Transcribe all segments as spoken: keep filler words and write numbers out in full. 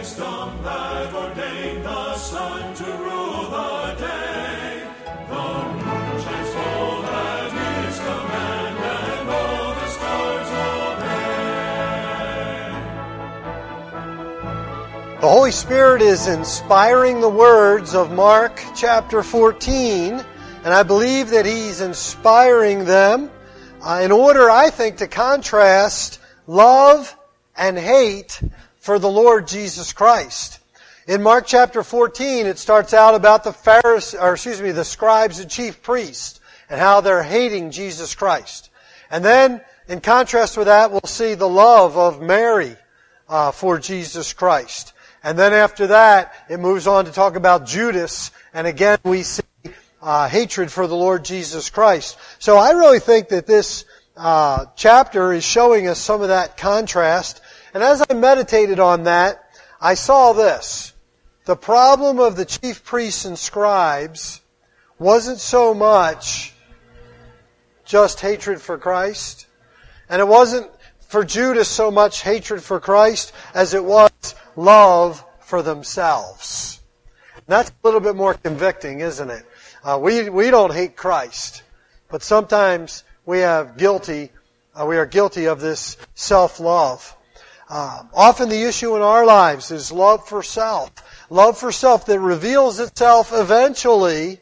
wisdom that ordained the sun to rule the day. The moon shines full at his command, and all the stars obey. The Holy Spirit is inspiring the words of Mark chapter fourteen, and I believe that He's inspiring them uh, in order, I think, to contrast love and hate for the Lord Jesus Christ. In Mark chapter fourteen, it starts out about the Pharisees, or excuse me, the scribes and chief priests, and how they're hating Jesus Christ. And then, in contrast with that, we'll see the love of Mary uh, for Jesus Christ. And then after that, it moves on to talk about Judas, and again we see uh, hatred for the Lord Jesus Christ. So I really think that this uh, chapter is showing us some of that contrast. And as I meditated on that, I saw this. The problem of the chief priests and scribes wasn't so much just hatred for Christ, and it wasn't for Judas so much hatred for Christ as it was love for themselves. And that's a little bit more convicting, isn't it? Uh, we we don't hate Christ, but sometimes we have guilty. Uh, we are guilty of this self-love. Uh, often the issue in our lives is love for self, love for self that reveals itself eventually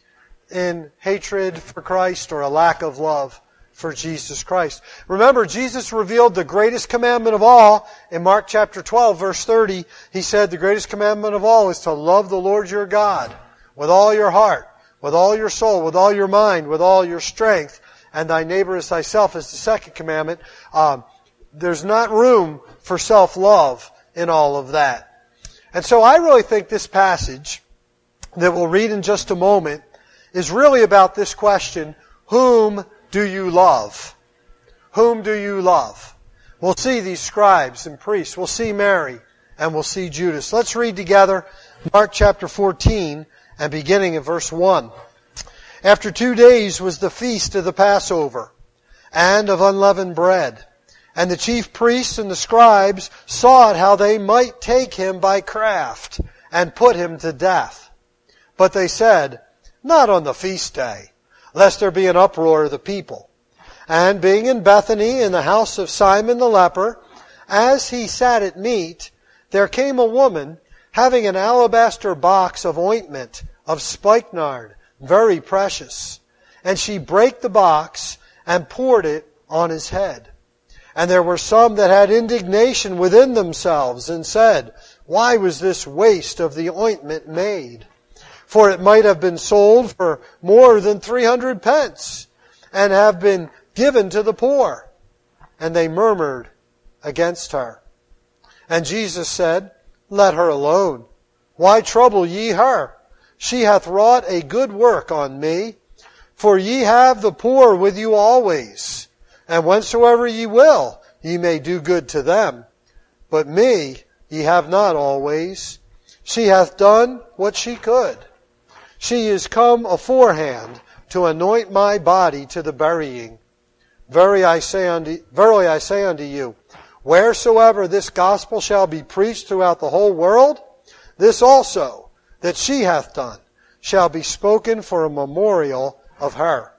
in hatred for Christ or a lack of love for Jesus Christ. Remember, Jesus revealed the greatest commandment of all in Mark chapter twelve, verse thirty. He said the greatest commandment of all is to love the Lord your God with all your heart, with all your soul, with all your mind, with all your strength, and thy neighbor as thyself is the second commandment. Um, there's not room for self-love in all of that. And so I really think this passage that we'll read in just a moment is really about this question, whom do you love? Whom do you love? We'll see these scribes and priests. We'll see Mary, and we'll see Judas. Let's read together Mark chapter fourteen and beginning at verse one. After two days was the feast of the Passover and of unleavened bread. And the chief priests and the scribes sought how they might take him by craft and put him to death. But they said, not on the feast day, lest there be an uproar of the people. And being in Bethany in the house of Simon the leper, as he sat at meat, there came a woman having an alabaster box of ointment of spikenard, very precious. And she brake the box and poured it on his head. And there were some that had indignation within themselves and said, why was this waste of the ointment made? For it might have been sold for more than three hundred pence and have been given to the poor. And they murmured against her. And Jesus said, let her alone. Why trouble ye her? She hath wrought a good work on me. For ye have the poor with you always, and whensoever ye will, ye may do good to them. But me ye have not always. She hath done what she could. She is come aforehand to anoint my body to the burying. Verily I say unto, verily I say unto you, wheresoever this gospel shall be preached throughout the whole world, this also that she hath done shall be spoken for a memorial of her.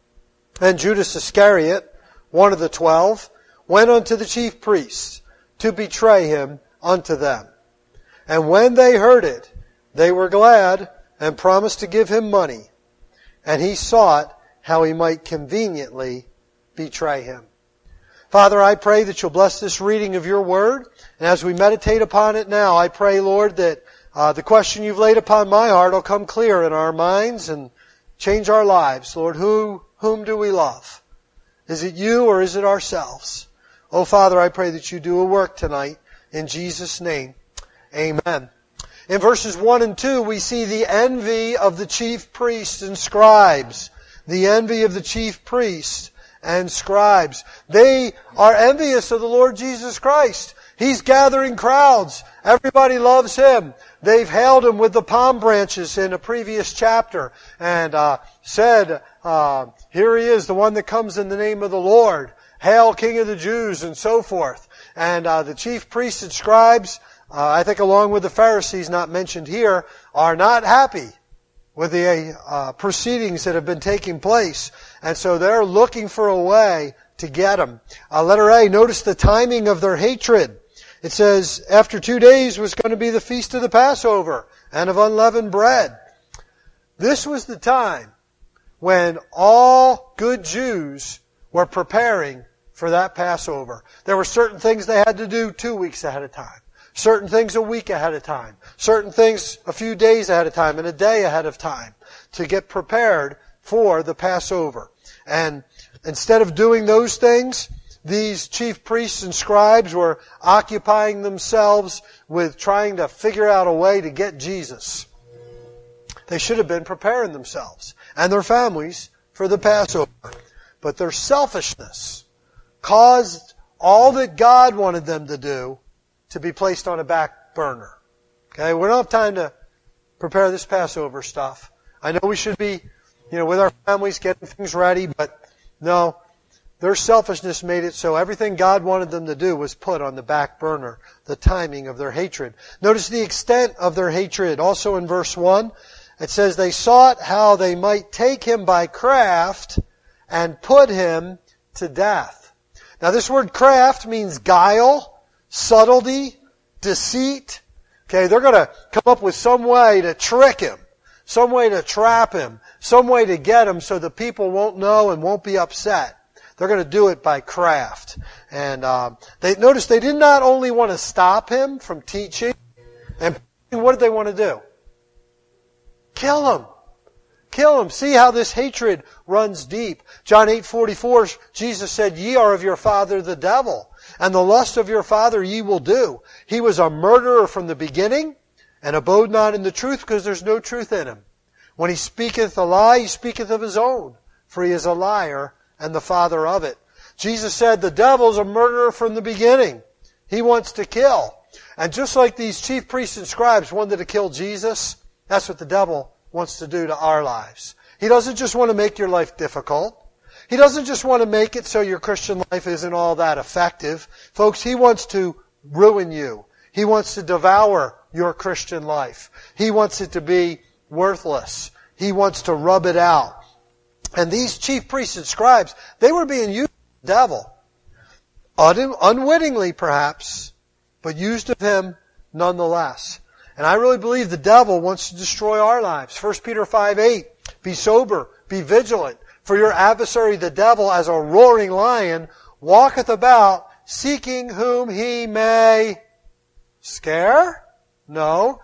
And Judas Iscariot, one of the twelve, went unto the chief priests to betray him unto them. And when they heard it, they were glad and promised to give him money. And he sought how he might conveniently betray him. Father, I pray that you'll bless this reading of your word. And as we meditate upon it now, I pray, Lord, that uh, the question you've laid upon my heart will come clear in our minds and change our lives. Lord, who, whom do we love? Is it you or is it ourselves? Oh, Father, I pray that you do a work tonight. In Jesus' name, amen. In verses one and two, we see the envy of the chief priests and scribes. The envy of the chief priests and scribes. They are envious of the Lord Jesus Christ. He's gathering crowds. Everybody loves Him. They've hailed Him with the palm branches in a previous chapter and uh, said, uh, here He is, the one that comes in the name of the Lord. Hail, King of the Jews, and so forth. And uh, the chief priests and scribes uh, I think along with the Pharisees not mentioned here, are not happy with the uh, proceedings that have been taking place. And so they're looking for a way to get him. Uh, letter A, notice the timing of their hatred. It says, after two days was going to be the feast of the Passover and of unleavened bread. This was the time when all good Jews were preparing for that Passover. There were certain things they had to do two weeks ahead of time. Certain things a week ahead of time. Certain things a few days ahead of time and a day ahead of time to get prepared for the Passover. And instead of doing those things, these chief priests and scribes were occupying themselves with trying to figure out a way to get Jesus. They should have been preparing themselves and their families for the Passover. But their selfishness caused all that God wanted them to do to be placed on a back burner. Okay, we don't have time to prepare this Passover stuff. I know we should be, you know, with our families getting things ready, but no, their selfishness made it so everything God wanted them to do was put on the back burner, the timing of their hatred. Notice the extent of their hatred. Also in verse one, it says, they sought how they might take him by craft and put him to death. Now this word craft means guile, subtlety, deceit. Okay, they're going to come up with some way to trick him, some way to trap him, some way to get him so the people won't know and won't be upset. They're going to do it by craft. And um, they notice they did not only want to stop him from teaching, and what did they want to do? Kill him. Kill him. See how this hatred runs deep. John eight forty-four, Jesus said, ye are of your father the devil, and the lust of your father ye will do. He was a murderer from the beginning, and abode not in the truth, because there's no truth in him. When he speaketh a lie, he speaketh of his own, for he is a liar and the father of it. Jesus said the devil's a murderer from the beginning. He wants to kill. And just like these chief priests and scribes wanted to kill Jesus, that's what the devil wants to do to our lives. He doesn't just want to make your life difficult. He doesn't just want to make it so your Christian life isn't all that effective. Folks, he wants to ruin you. He wants to devour your Christian life. He wants it to be worthless. He wants to rub it out. And these chief priests and scribes, they were being used by the devil. Un- unwittingly, perhaps, but used of him nonetheless. And I really believe the devil wants to destroy our lives. First Peter five eight, be sober, be vigilant, for your adversary the devil, as a roaring lion, walketh about, seeking whom he may scare? No,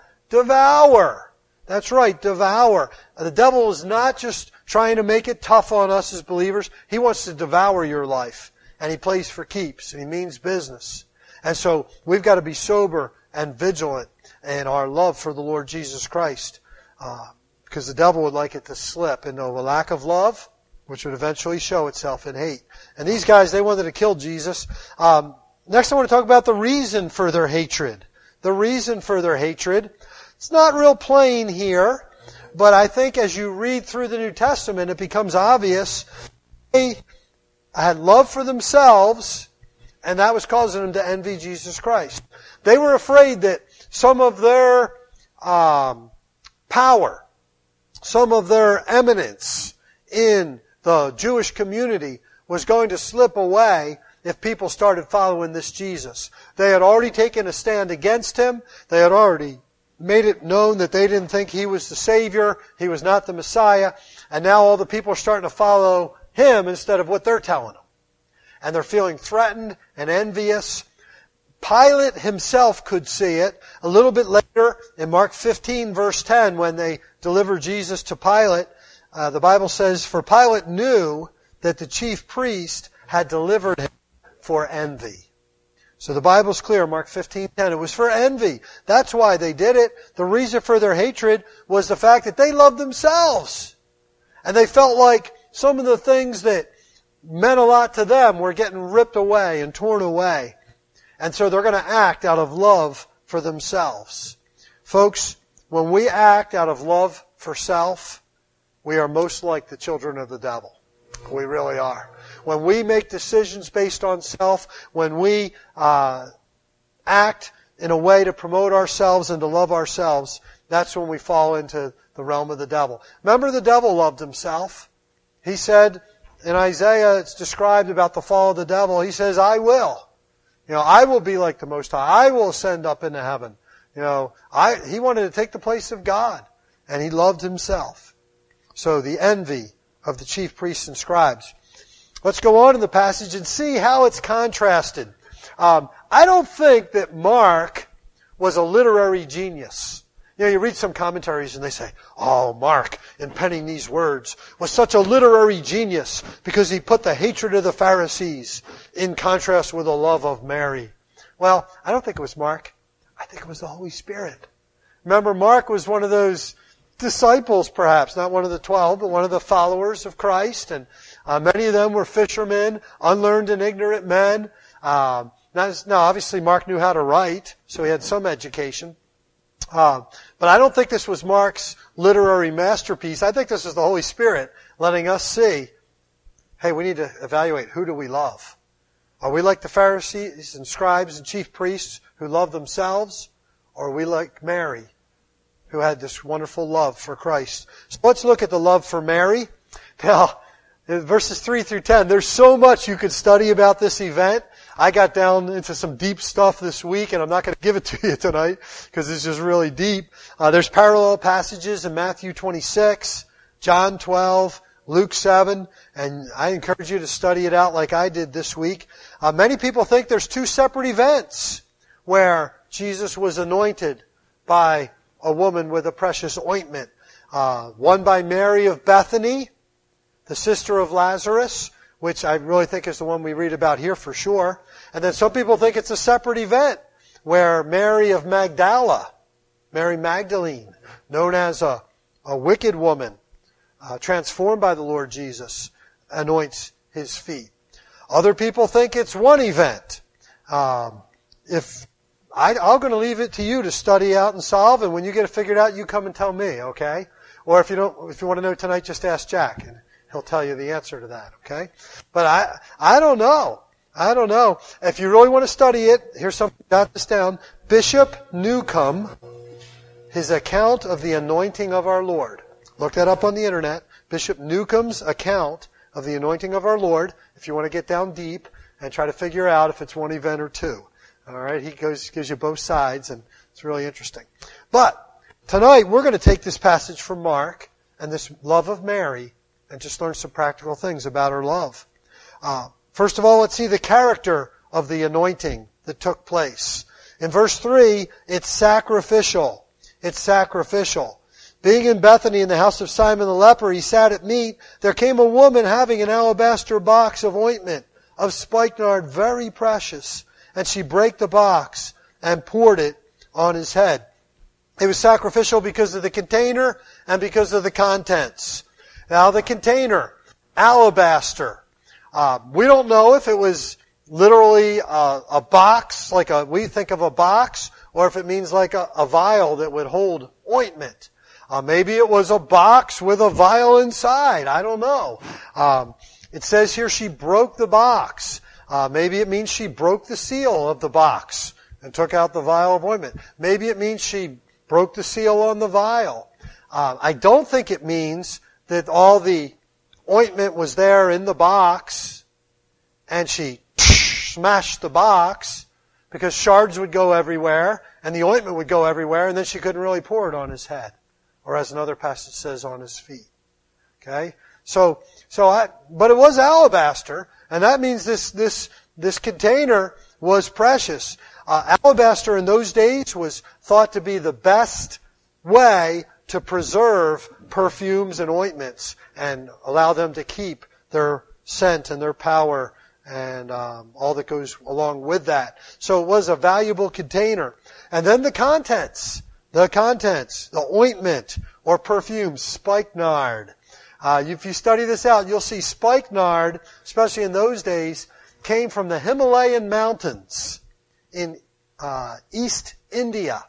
devour. That's right, devour. The devil is not just trying to make it tough on us as believers. He wants to devour your life. And he plays for keeps. And he means business. And so we've got to be sober and vigilant in our love for the Lord Jesus Christ. Uh, because the devil would like it to slip into a lack of love, which would eventually show itself in hate. And these guys, they wanted to kill Jesus. Um, next I want to talk about the reason for their hatred. The reason for their hatred. It's not real plain here, but I think as you read through the New Testament, it becomes obvious they had love for themselves, and that was causing them to envy Jesus Christ. They were afraid that some of their um, power, some of their eminence in the Jewish community was going to slip away if people started following this Jesus. They had already taken a stand against him. They had already made it known that they didn't think he was the Savior. He was not the Messiah. And now all the people are starting to follow him instead of what they're telling them. And they're feeling threatened and envious. Pilate himself could see it. A little bit later, in Mark fifteen, verse ten, when they delivered Jesus to Pilate, uh, the Bible says, for Pilate knew that the chief priest had delivered him for envy. So the Bible's clear, Mark fifteen ten. It was for envy. That's why they did it. The reason for their hatred was the fact that they loved themselves. And they felt like some of the things that meant a lot to them were getting ripped away and torn away. And so they're going to act out of love for themselves. Folks, when we act out of love for self, we are most like the children of the devil. We really are. When we make decisions based on self, when we uh, act in a way to promote ourselves and to love ourselves, that's when we fall into the realm of the devil. Remember, the devil loved himself. He said, in Isaiah, it's described about the fall of the devil. He says, I will. You know, I will be like the Most High. I will ascend up into heaven. You know, I, he wanted to take the place of God. And he loved himself. So the envy of the chief priests and scribes. Let's go on in the passage and see how it's contrasted. Um, I don't think that Mark was a literary genius. You know, you read some commentaries and they say, oh, Mark, in penning these words, was such a literary genius because he put the hatred of the Pharisees in contrast with the love of Mary. Well, I don't think it was Mark. I think it was the Holy Spirit. Remember, Mark was one of those disciples, perhaps, not one of the twelve, but one of the followers of Christ. And uh, many of them were fishermen, unlearned and ignorant men. Uh, now, now, obviously, Mark knew how to write, so he had some education. Uh, but I don't think this was Mark's literary masterpiece. I think this is the Holy Spirit letting us see, hey, we need to evaluate, who do we love? Are we like the Pharisees and scribes and chief priests who love themselves? Or are we like Mary, who had this wonderful love for Christ? So let's look at the love for Mary. Now, in verses three through ten, there's so much you could study about this event. I got down into some deep stuff this week, and I'm not going to give it to you tonight because it's just really deep. Uh, there's parallel passages in Matthew twenty-six, John twelve, Luke seven, and I encourage you to study it out like I did this week. Uh, many people think there's two separate events where Jesus was anointed by a woman with a precious ointment. Uh, one by Mary of Bethany, the sister of Lazarus, which I really think is the one we read about here for sure. And then some people think it's a separate event where Mary of Magdala, Mary Magdalene, known as a, a wicked woman, uh, transformed by the Lord Jesus, anoints his feet. Other people think it's one event. Um, if I, I'm going to leave it to you to study out and solve, and when you get it figured out, you come and tell me, okay? Or if you don't, if you want to know tonight, just ask Jack, and he'll tell you the answer to that, okay? But I, I don't know. I don't know. If you really want to study it, here's something, jot this down. Bishop Newcomb, his account of the anointing of our Lord. Look that up on the internet. Bishop Newcomb's account of the anointing of our Lord, if you want to get down deep and try to figure out if it's one event or two. All right, he goes, gives you both sides, and it's really interesting. But tonight we're going to take this passage from Mark and this love of Mary and just learn some practical things about her love. Uh, first of all, let's see the character of the anointing that took place. In verse three, it's sacrificial. It's sacrificial. Being in Bethany in the house of Simon the leper, he sat at meat. There came a woman having an alabaster box of ointment of spikenard, very precious. And she brake the box and poured it on his head. It was sacrificial because of the container and because of the contents. Now the container, alabaster. Uh, we don't know if it was literally a, a box, like a, we think of a box, or if it means like a, a vial that would hold ointment. Uh, maybe it was a box with a vial inside. I don't know. Um, it says here she broke the box. Uh, maybe it means she broke the seal of the box and took out the vial of ointment. Maybe it means she broke the seal on the vial. Uh, I don't think it means that all the ointment was there in the box and she smashed the box, because shards would go everywhere and the ointment would go everywhere, and then she couldn't really pour it on his head, or as another passage says, on his feet. Okay? So, so I, but it was alabaster. And that means this, this, this container was precious. Uh, alabaster in those days was thought to be the best way to preserve perfumes and ointments and allow them to keep their scent and their power and um, all that goes along with that. So it was a valuable container. And then the contents, the contents, the ointment or perfume, spikenard. Uh, if you study this out, you'll see spikenard, especially in those days, came from the Himalayan mountains in uh, East India.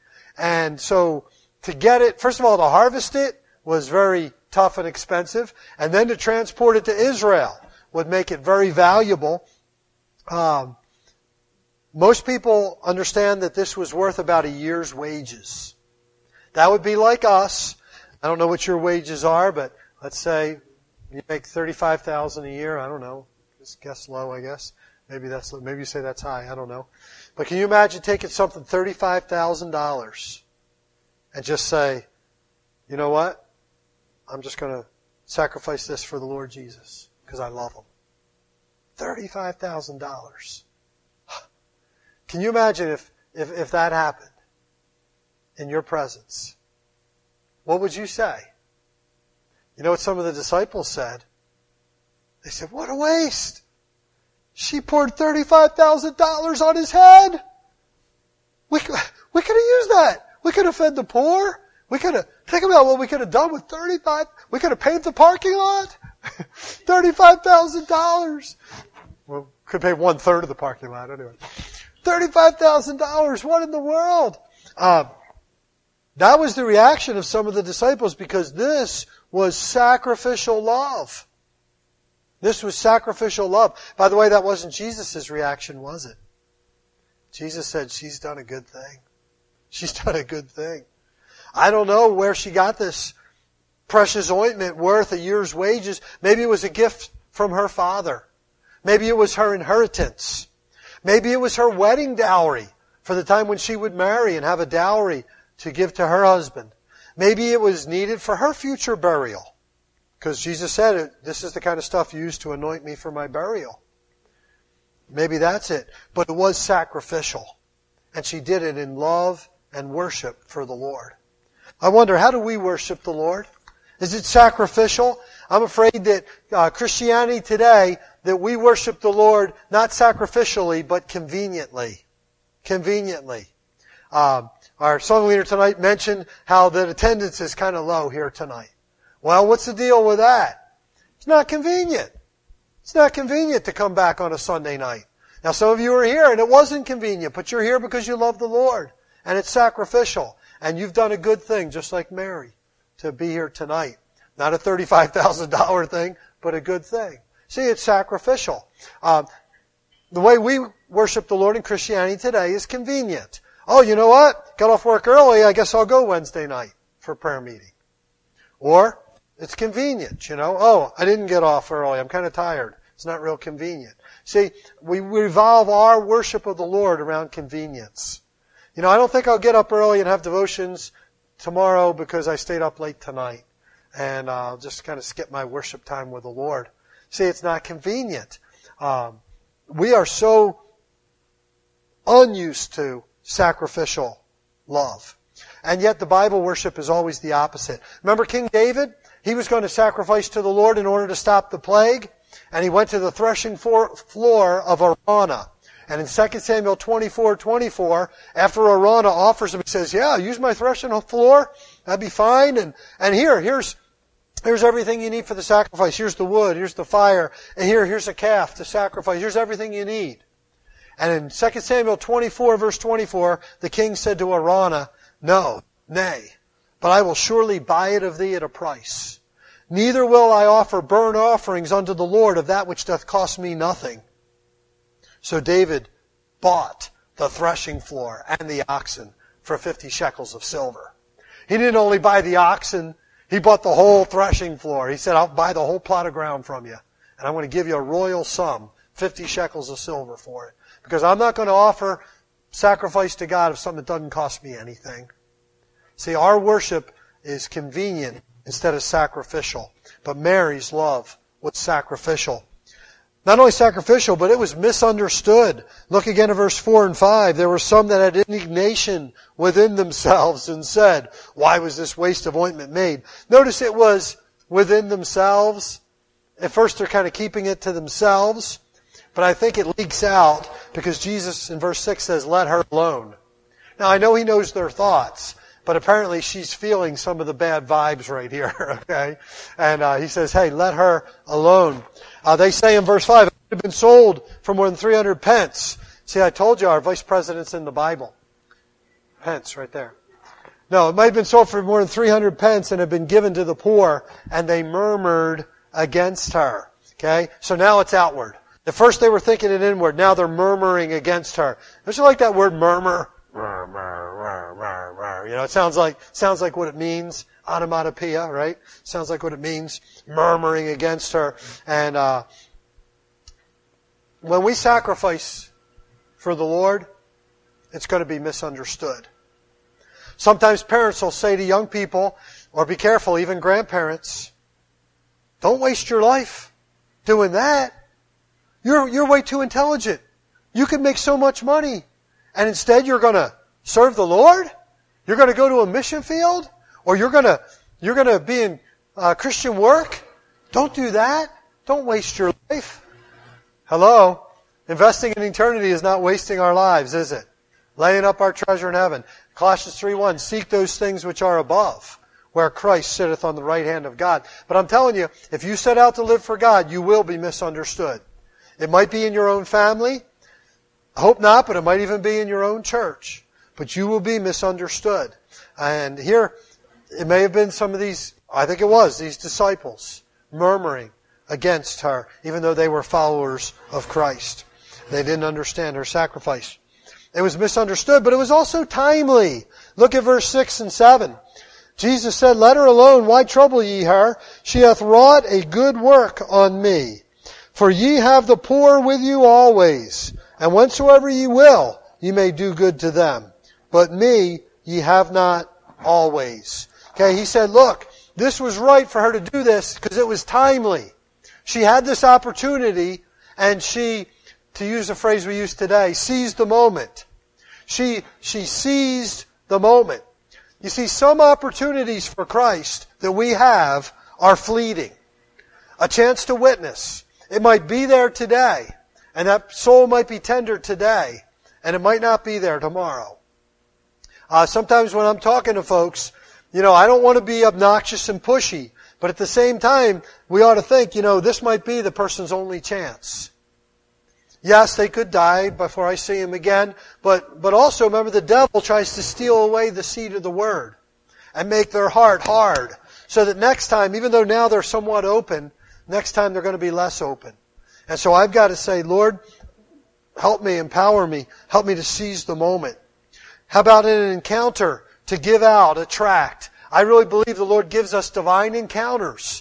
And so to get it, first of all, to harvest it was very tough and expensive. And then to transport it to Israel would make it very valuable. Um, Most people understand that this was worth about a year's wages. That would be like us. I don't know what your wages are, but let's say you make thirty-five thousand dollars a year. I don't know. Just guess low, I guess. Maybe that's maybe you say that's high. I don't know. But can you imagine taking something thirty-five thousand dollars and just say, you know what? I'm just going to sacrifice this for the Lord Jesus because I love Him. thirty-five thousand dollars. Can you imagine if, if, if that happened in your presence? What would you say? You know what some of the disciples said? They said, what a waste. She poured thirty-five thousand dollars on His head. We, we could have used that. We could have fed the poor. We could have, think about what we could have done with thirty-five, we could have paved the parking lot. thirty-five thousand dollars. Well, could pay one third of the parking lot anyway. thirty-five thousand dollars. What in the world? Um, that was the reaction of some of the disciples because this was sacrificial love. This was sacrificial love. By the way, that wasn't Jesus' reaction, was it? Jesus said, she's done a good thing. She's done a good thing. I don't know where she got this precious ointment worth a year's wages. Maybe it was a gift from her father. Maybe it was her inheritance. Maybe it was her wedding dowry for the time when she would marry and have a dowry to give to her husband. Maybe it was needed for her future burial. Because Jesus said, this is the kind of stuff used to anoint me for my burial. Maybe that's it. But it was sacrificial. And she did it in love and worship for the Lord. I wonder, how do we worship the Lord? Is it sacrificial? I'm afraid that uh, Christianity today, that we worship the Lord not sacrificially, but conveniently. Conveniently. Um, our song leader tonight mentioned how the attendance is kind of low here tonight. Well, what's the deal with that? It's not convenient. It's not convenient to come back on a Sunday night. Now, some of you are here and it wasn't convenient, but you're here because you love the Lord. And it's sacrificial. And you've done a good thing, just like Mary, to be here tonight. Not a thirty-five thousand dollars thing, but a good thing. See, it's sacrificial. Um, the way we worship the Lord in Christianity today is convenient. Oh, you know what? Got off work early, I guess I'll go Wednesday night for prayer meeting. Or, it's convenient, you know. Oh, I didn't get off early, I'm kind of tired. It's not real convenient. See, we revolve our worship of the Lord around convenience. You know, I don't think I'll get up early and have devotions tomorrow because I stayed up late tonight. And I'll uh, just kind of skip my worship time with the Lord. See, it's not convenient. Um, we are so unused to sacrificial love. And yet the Bible worship is always the opposite. Remember King David? He was going to sacrifice to the Lord in order to stop the plague. And he went to the threshing floor of Araunah. And in Second Samuel twenty-four twenty-four, after Araunah offers him, he says, yeah, use my threshing floor. That'd be fine. And, and here, here's, here's everything you need for the sacrifice. Here's the wood. Here's the fire. And here, here's a calf to sacrifice. Here's everything you need. And in Second Samuel twenty-four verse twenty-four, the king said to Araunah, no, nay, but I will surely buy it of thee at a price. Neither will I offer burnt offerings unto the Lord of that which doth cost me nothing. So David bought the threshing floor and the oxen for fifty shekels of silver. He didn't only buy the oxen, he bought the whole threshing floor. He said, I'll buy the whole plot of ground from you. And I'm going to give you a royal sum, fifty shekels of silver for it. Because I'm not going to offer sacrifice to God of something that doesn't cost me anything. See, our worship is convenient instead of sacrificial. But Mary's love was sacrificial. Not only sacrificial, but it was misunderstood. Look again at verse four and five. There were some that had indignation within themselves and said, why was this waste of ointment made? Notice it was within themselves. At first they're kind of keeping it to themselves. But I think it leaks out because Jesus in verse six says, let her alone. Now I know He knows their thoughts, but apparently she's feeling some of the bad vibes right here, okay? And uh, He says, hey, let her alone. Uh, they say in verse five, it had been sold for more than three hundred pence. See, I told you our vice president's in the Bible. Pence, right there. No, it might have been sold for more than three hundred pence and had been given to the poor, and they murmured against her. Okay? So now it's outward. At first they were thinking it inward. Now they're murmuring against her. Don't you like that word murmur? You know, it sounds like, sounds like what it means. Onomatopoeia, right? Sounds like what it means. Murmuring against her. And, uh, when we sacrifice for the Lord, it's going to be misunderstood. Sometimes parents will say to young people, or be careful, even grandparents, don't waste your life doing that. You're, you're way too intelligent. You can make so much money. And instead you're going to serve the Lord? You're going to go to a mission field? Or you're going to, you're going to be in uh, Christian work? Don't do that. Don't waste your life. Hello? Investing in eternity is not wasting our lives, is it? Laying up our treasure in heaven. Colossians three one, seek those things which are above, where Christ sitteth on the right hand of God. But I'm telling you, if you set out to live for God, you will be misunderstood. It might be in your own family. I hope not, but it might even be in your own church. But you will be misunderstood. And here, it may have been some of these, I think it was, these disciples murmuring against her, even though they were followers of Christ. They didn't understand her sacrifice. It was misunderstood, but it was also timely. Look at verse six and seven. Jesus said, let her alone, why trouble ye her? She hath wrought a good work on me. For ye have the poor with you always, and whensoever ye will, ye may do good to them. But me ye have not always. Okay, he said, look, this was right for her to do this because it was timely. She had this opportunity, and she, to use a phrase we use today, seized the moment. She, she seized the moment. You see, some opportunities for Christ that we have are fleeting. A chance to witness. It might be there today, and that soul might be tender today, and it might not be there tomorrow. Uh, sometimes when I'm talking to folks, you know, I don't want to be obnoxious and pushy, but at the same time, we ought to think, you know, this might be the person's only chance. Yes, they could die before I see him again, but, but also remember the devil tries to steal away the seed of the word and make their heart hard so that next time, even though now they're somewhat open, next time they're going to be less open. And so I've got to say, Lord, help me, empower me, help me to seize the moment. How about in an encounter to give out a tract? I really believe the Lord gives us divine encounters.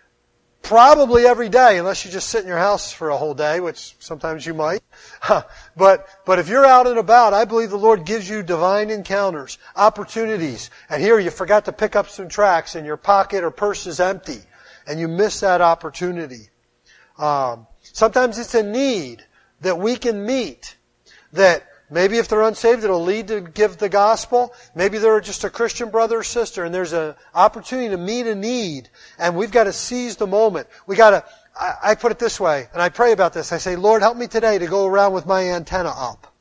Probably every day, unless you just sit in your house for a whole day, which sometimes you might. But, but if you're out and about, I believe the Lord gives you divine encounters, opportunities. And here you forgot to pick up some tracts and your pocket or purse is empty. And you miss that opportunity. Um, sometimes it's a need that we can meet. That maybe if they're unsaved, it'll lead to give the gospel. Maybe they're just a Christian brother or sister, and there's an opportunity to meet a need. And we've got to seize the moment. We got to. I, I put it this way, and I pray about this. I say, Lord, help me today to go around with my antenna up.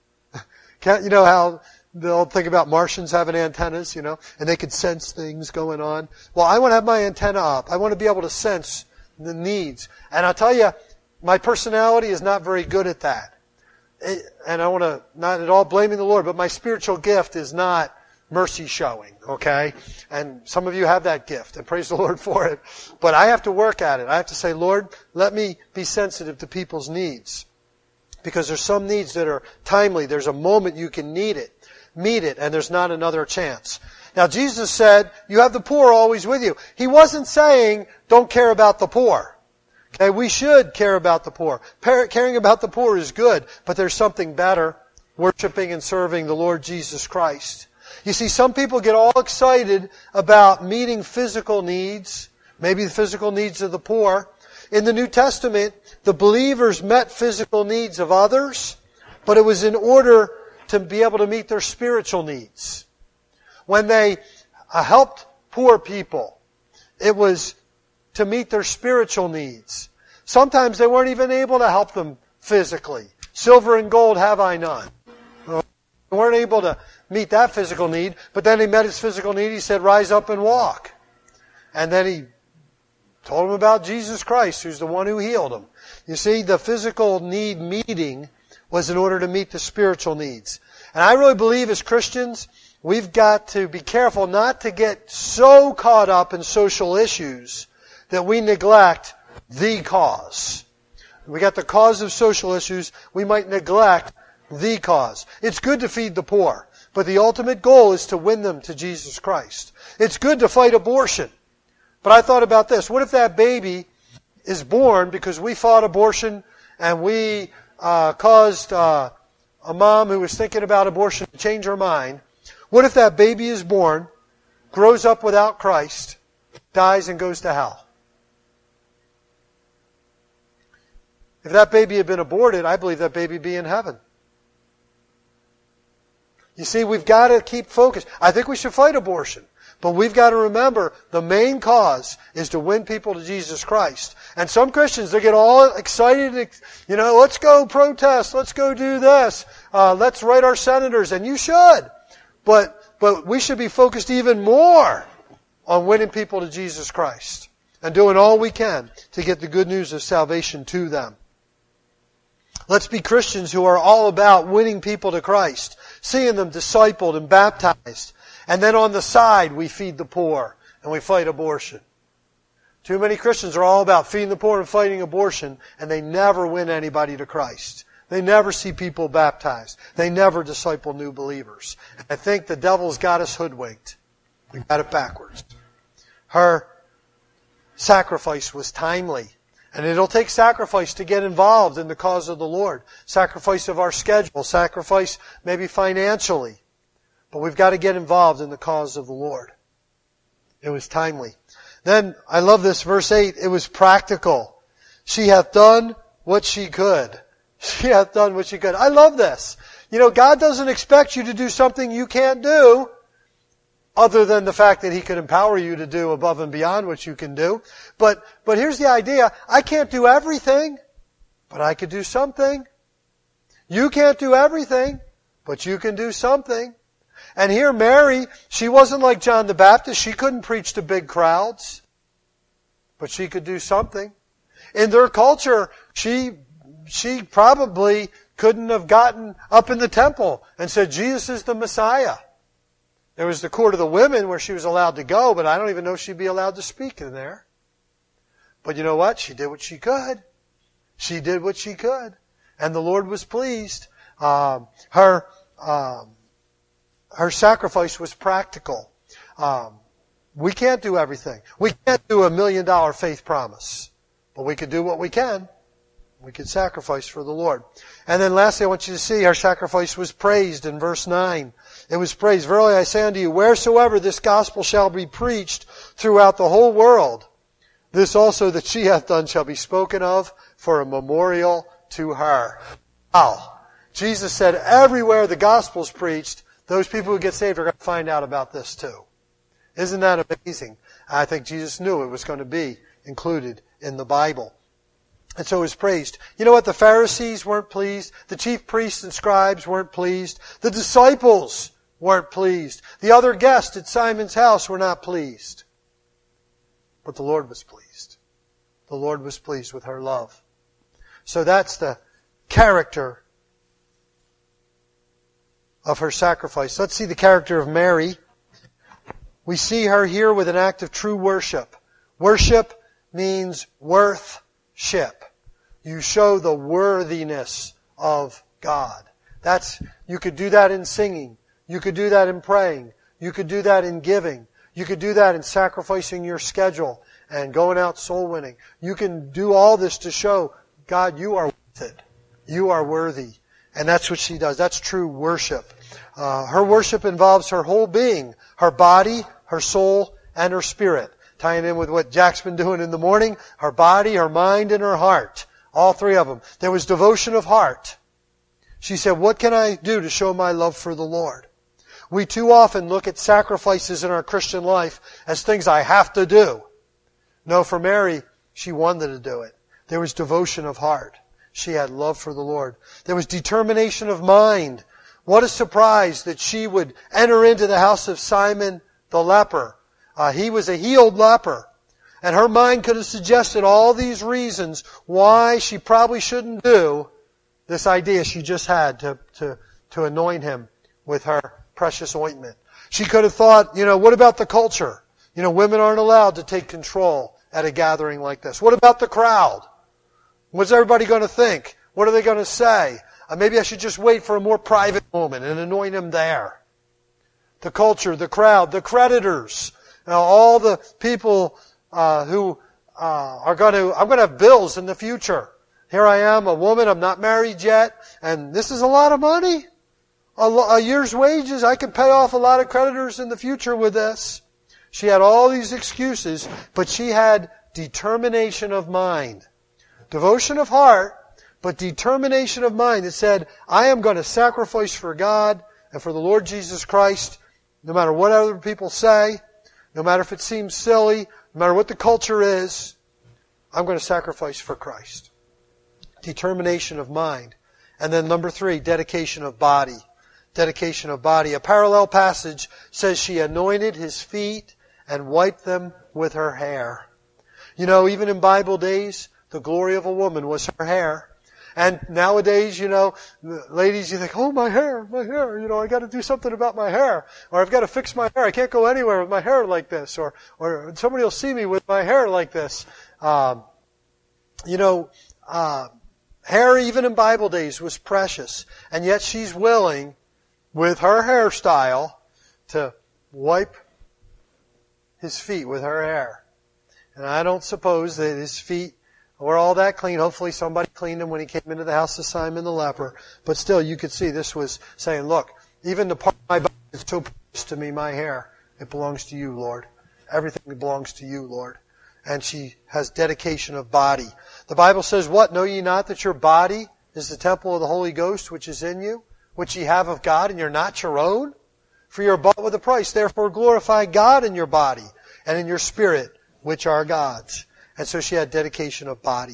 Can't you know how they'll think about Martians having antennas, you know, and they could sense things going on. Well, I want to have my antenna up. I want to be able to sense the needs. And I'll tell you, my personality is not very good at that. It, and I want to, not at all blaming the Lord, but my spiritual gift is not mercy showing, okay? And some of you have that gift, and praise the Lord for it. But I have to work at it. I have to say, Lord, let me be sensitive to people's needs. Because there's some needs that are timely. There's a moment you can need it. Meet it, and there's not another chance. Now, Jesus said, you have the poor always with you. He wasn't saying, don't care about the poor. Okay, we should care about the poor. Caring about the poor is good, but there's something better, worshiping and serving the Lord Jesus Christ. You see, some people get all excited about meeting physical needs, maybe the physical needs of the poor. In the New Testament, the believers met physical needs of others, but it was in order to be able to meet their spiritual needs. When they uh, helped poor people, it was to meet their spiritual needs. Sometimes they weren't even able to help them physically. Silver and gold have I none. They weren't able to meet that physical need, but then he met his physical need. He said, rise up and walk. And then he told him about Jesus Christ, who's the one who healed him. You see, the physical need meeting was in order to meet the spiritual needs. And I really believe as Christians, we've got to be careful not to get so caught up in social issues that we neglect the cause. We got the cause of social issues. We might neglect the cause. It's good to feed the poor, but the ultimate goal is to win them to Jesus Christ. It's good to fight abortion. But I thought about this. What if that baby is born because we fought abortion and we uh, caused uh, a mom who was thinking about abortion to change her mind? What if that baby is born, grows up without Christ, dies and goes to hell? If that baby had been aborted, I believe that baby would be in heaven. You see, we've got to keep focused. I think we should fight abortion. But we've got to remember the main cause is to win people to Jesus Christ. And some Christians, they get all excited, you know, let's go protest, let's go do this, uh, let's write our senators, and you should. But, but we should be focused even more on winning people to Jesus Christ and doing all we can to get the good news of salvation to them. Let's be Christians who are all about winning people to Christ, seeing them discipled and baptized. And then on the side, we feed the poor and we fight abortion. Too many Christians are all about feeding the poor and fighting abortion, and they never win anybody to Christ. They never see people baptized. They never disciple new believers. I think the devil's got us hoodwinked. We got it backwards. Her sacrifice was timely. And it'll take sacrifice to get involved in the cause of the Lord. Sacrifice of our schedule. Sacrifice maybe financially. But we've got to get involved in the cause of the Lord. It was timely. Then, I love this, verse eight. It was practical. She hath done what she could. She hath done what she could. I love this. You know, God doesn't expect you to do something you can't do, other than the fact that He could empower you to do above and beyond what you can do. But, but here's the idea. I can't do everything, but I could do something. You can't do everything, but you can do something. And here Mary, she wasn't like John the Baptist. She couldn't preach to big crowds, but she could do something. In their culture, she, she probably couldn't have gotten up in the temple and said, Jesus is the Messiah. There was the court of the women where she was allowed to go, but I don't even know if she'd be allowed to speak in there. But you know what? She did what she could. She did what she could. And the Lord was pleased. Um, her, um, her sacrifice was practical. Um, we can't do everything. We can't do a million dollar faith promise. But we can do what we can. We can sacrifice for the Lord. And then lastly, I want you to see her sacrifice was praised in verse nine. It was praised. Verily I say unto you, wheresoever this gospel shall be preached throughout the whole world, this also that she hath done shall be spoken of for a memorial to her. Wow. Jesus said everywhere the gospel's preached, those people who get saved are going to find out about this too. Isn't that amazing? I think Jesus knew it was going to be included in the Bible. And so it was praised. You know what? The Pharisees weren't pleased. The chief priests and scribes weren't pleased. The disciples weren't pleased. The other guests at Simon's house were not pleased. But the Lord was pleased. The Lord was pleased with her love. So that's the character of her sacrifice. Let's see the character of Mary. We see her here with an act of true worship. Worship means worth-ship. You show the worthiness of God. That's, you could do that in singing. You could do that in praying. You could do that in giving. You could do that in sacrificing your schedule and going out soul winning. You can do all this to show, God, you are worth it. You are worthy. And that's what she does. That's true worship. Uh, her worship involves her whole being, her body, her soul, and her spirit. Tying in with what Jack's been doing in the morning, her body, her mind, and her heart. All three of them. There was devotion of heart. She said, what can I do to show my love for the Lord? We too often look at sacrifices in our Christian life as things I have to do. No, for Mary, she wanted to do it. There was devotion of heart. She had love for the Lord. There was determination of mind. What a surprise that she would enter into the house of Simon the leper. Uh, he was a healed leper. And her mind could have suggested all these reasons why she probably shouldn't do this idea she just had to, to, to anoint him with her precious ointment. She could have thought, you know, what about the culture? You know, women aren't allowed to take control at a gathering like this. What about the crowd? What's everybody going to think? What are they going to say? Uh, maybe I should just wait for a more private moment and anoint him there. The culture, the crowd, the creditors, you know, all the people uh, who uh, are going to, I'm going to have bills in the future. Here I am, a woman, I'm not married yet, and this is a lot of money. A, a year's wages, I can pay off a lot of creditors in the future with this. She had all these excuses, but she had determination of mind. Devotion of heart, but determination of mind that said, I am going to sacrifice for God and for the Lord Jesus Christ, no matter what other people say, no matter if it seems silly, no matter what the culture is, I'm going to sacrifice for Christ. Determination of mind. And then number three, dedication of body. Dedication of body. A parallel passage says she anointed his feet and wiped them with her hair. You know, even in Bible days, the glory of a woman was her hair. And nowadays, you know, ladies, you think, oh, my hair, my hair, you know, I got to do something about my hair. Or I've got to fix my hair. I can't go anywhere with my hair like this. Or, or somebody will see me with my hair like this. Um, you know, uh, hair even in Bible days was precious. And yet she's willing, with her hairstyle, to wipe his feet with her hair. And I don't suppose that his feet were all that clean. Hopefully somebody cleaned him when he came into the house of Simon the leper. But still, you could see this was saying, look, even the part of my body is so precious to me, my hair, it belongs to you, Lord. Everything belongs to you, Lord. And she has dedication of body. The Bible says, what? Know ye not that your body is the temple of the Holy Ghost which is in you, which ye have of God, and you're not your own? For you are bought with a price. Therefore glorify God in your body and in your spirit, which are God's. And so she had dedication of body.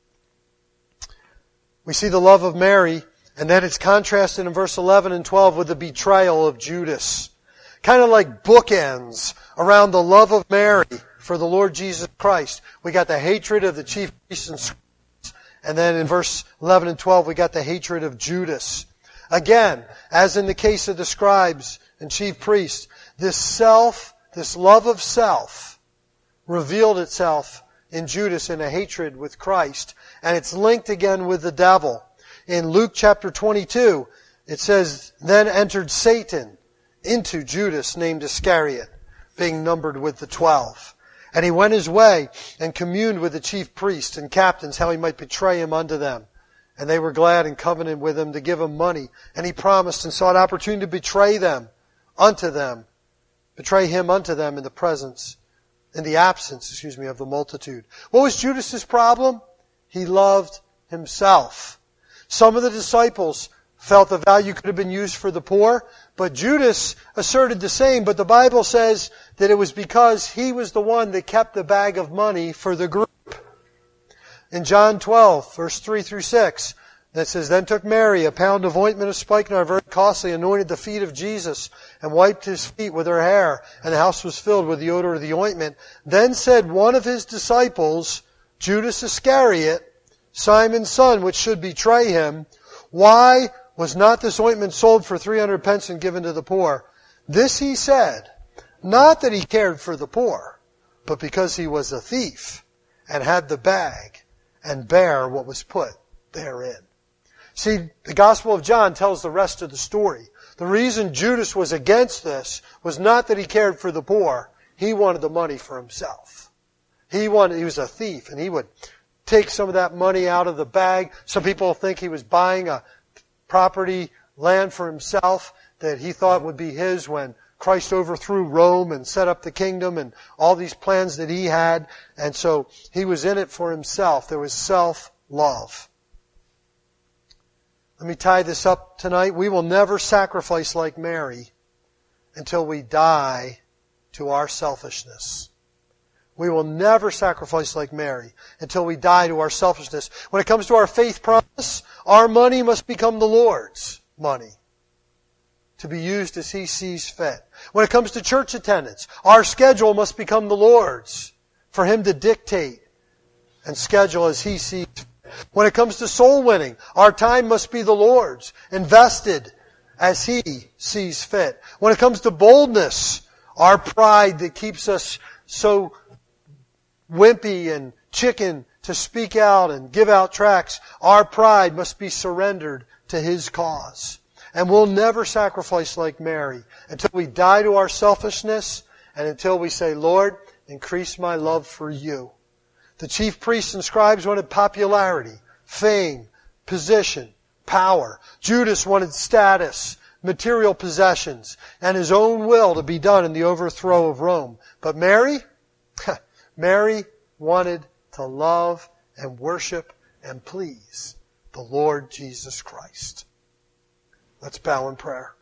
We see the love of Mary, and then it's contrasted in verse eleven and twelve with the betrayal of Judas. Kind of like bookends around the love of Mary for the Lord Jesus Christ. We got the hatred of the chief priests and scribes, and then in verse eleven and twelve we got the hatred of Judas. Again, as in the case of the scribes and chief priests, this self, this love of self, revealed itself in Judas in a hatred with Christ. And it's linked again with the devil. In Luke chapter twenty-two, it says, then entered Satan into Judas named Iscariot, being numbered with the twelve. And he went his way and communed with the chief priests and captains how he might betray him unto them. And they were glad and covenanted with him to give him money. And he promised and sought opportunity to betray them unto them, betray him unto them in the presence in the absence, excuse me, of the multitude. What was Judas's problem? He loved himself. Some of the disciples felt the value could have been used for the poor, but Judas asserted the same, but the Bible says that it was because he was the one that kept the bag of money for the group. In John twelve, verse three through six, that says, then took Mary a pound of ointment of spikenard, very costly, anointed the feet of Jesus, and wiped his feet with her hair, and the house was filled with the odor of the ointment. Then said one of his disciples, Judas Iscariot, Simon's son, which should betray him, why was not this ointment sold for three hundred pence and given to the poor? This he said, not that he cared for the poor, but because he was a thief, and had the bag, and bare what was put therein. See, the Gospel of John tells the rest of the story. The reason Judas was against this was not that he cared for the poor. He wanted the money for himself. He wanted, he was a thief, and he would take some of that money out of the bag. Some people think he was buying a property, land for himself that he thought would be his when Christ overthrew Rome and set up the kingdom and all these plans that he had. And so he was in it for himself. There was self-love. Let me tie this up tonight. We will never sacrifice like Mary until we die to our selfishness. We will never sacrifice like Mary until we die to our selfishness. When it comes to our faith promise, our money must become the Lord's money to be used as He sees fit. When it comes to church attendance, our schedule must become the Lord's for Him to dictate and schedule as He sees fit. When it comes to soul winning, our time must be the Lord's, invested as He sees fit. When it comes to boldness, our pride that keeps us so wimpy and chicken to speak out and give out tracts, our pride must be surrendered to His cause. And we'll never sacrifice like Mary until we die to our selfishness and until we say, Lord, increase my love for You. The chief priests and scribes wanted popularity, fame, position, power. Judas wanted status, material possessions, and his own will to be done in the overthrow of Rome. But Mary, Mary wanted to love and worship and please the Lord Jesus Christ. Let's bow in prayer.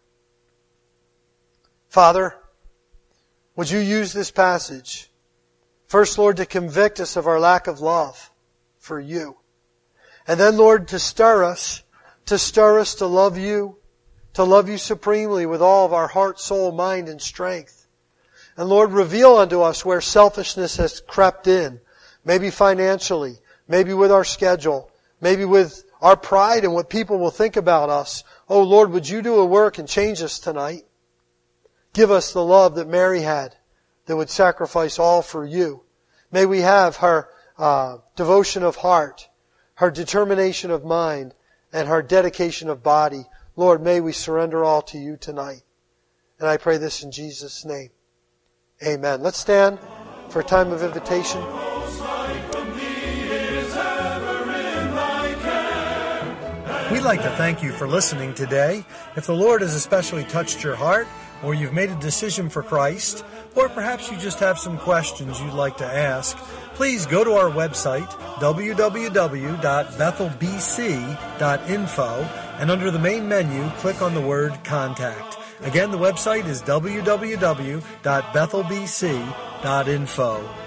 Father, would You use this passage, first, Lord, to convict us of our lack of love for You. And then, Lord, to stir us, to stir us to love You, to love You supremely with all of our heart, soul, mind, and strength. And Lord, reveal unto us where selfishness has crept in, maybe financially, maybe with our schedule, maybe with our pride and what people will think about us. Oh Lord, would You do a work and change us tonight? Give us the love that Mary had, that would sacrifice all for You. May we have her uh, devotion of heart, her determination of mind, and her dedication of body. Lord, may we surrender all to You tonight. And I pray this in Jesus' name. Amen. Let's stand for a time of invitation. We'd like to thank you for listening today. If the Lord has especially touched your heart, or you've made a decision for Christ, or perhaps you just have some questions you'd like to ask, please go to our website, w w w dot bethel b c dot info, and under the main menu, click on the word Contact. Again, the website is w w w dot bethel b c dot info.